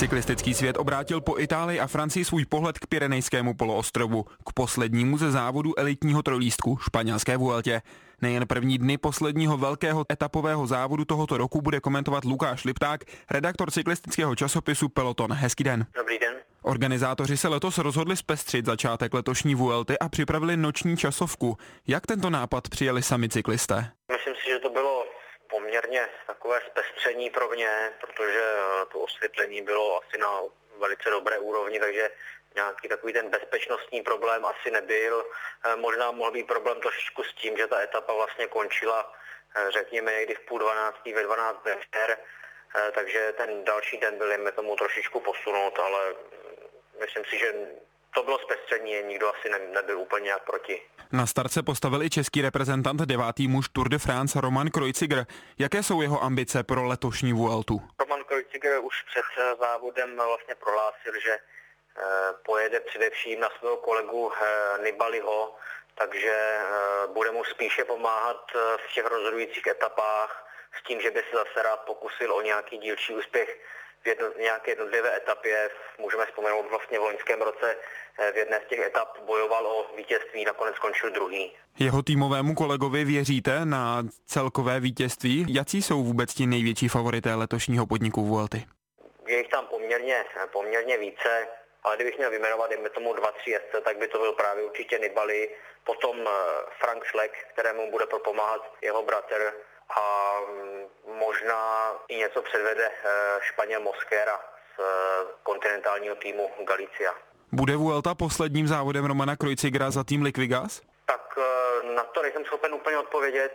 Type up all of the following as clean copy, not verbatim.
Cyklistický svět obrátil po Itálii a Francii svůj pohled k Pyrenejskému poloostrovu, k poslednímu ze závodu elitního trojlístku španělské Vueltě. Nejen první dny posledního velkého etapového závodu tohoto roku bude komentovat Lukáš Lipták, redaktor cyklistického časopisu Peloton. Hezký den. Dobrý den. Organizátoři se letos rozhodli zpestřit začátek letošní Vuelty a připravili noční časovku. Jak tento nápad přijali sami cyklisté? Myslím si, že to bylo poměrně takové zpestření pro mě, protože to osvětlení bylo asi na velice dobré úrovni, takže nějaký takový ten bezpečnostní problém asi nebyl. Možná mohl být problém trošičku s tím, že ta etapa vlastně končila, řekněme, někdy v 11:30, ve 12 večer, takže ten další den byl jim tomu trošičku posunut, ale myslím si, že to bylo zpestření, nikdo asi nebyl úplně nějak proti. Na start se postavil i český reprezentant, 9. muž Tour de France Roman Kreuziger. Jaké jsou jeho ambice pro letošní Vueltu? Roman Kreuziger už před závodem vlastně prohlásil, že pojede především na svého kolegu Nibaliho, takže bude mu spíše pomáhat v těch rozhodujících etapách s tím, že by se zase rád pokusil o nějaký dílčí úspěch v nějaké jednotlivé etapě. Můžeme vzpomenout vlastně v loňském roce v jedné z těch etap bojoval o vítězství, nakonec skončil druhý. Jeho týmovému kolegovi věříte na celkové vítězství? Jací jsou vůbec ti největší favorité letošního podniku Vuelty? Je jich tam poměrně více, ale kdybych měl vyjmenovat, dejme tomu 2-3 jezdce, tak by to byl právě určitě Nibali, potom Frank Schleck, kterému bude pomáhat jeho bratr, a možná i něco předvede Španěl Mosquera z kontinentálního týmu Galicia. Bude Vuelta posledním závodem Romana Kreuzigera za tým Liquigas? Tak na to nejsem schopen úplně odpovědět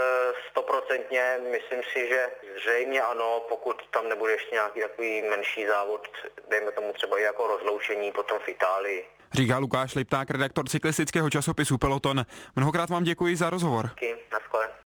100%. Myslím si, že zřejmě ano, pokud tam nebude ještě nějaký takový menší závod, dejme tomu třeba i jako rozloučení potom v Itálii. Říká Lukáš Lipták, redaktor cyklistického časopisu Peloton. Mnohokrát vám děkuji za rozhovor. Díky, na shledanou.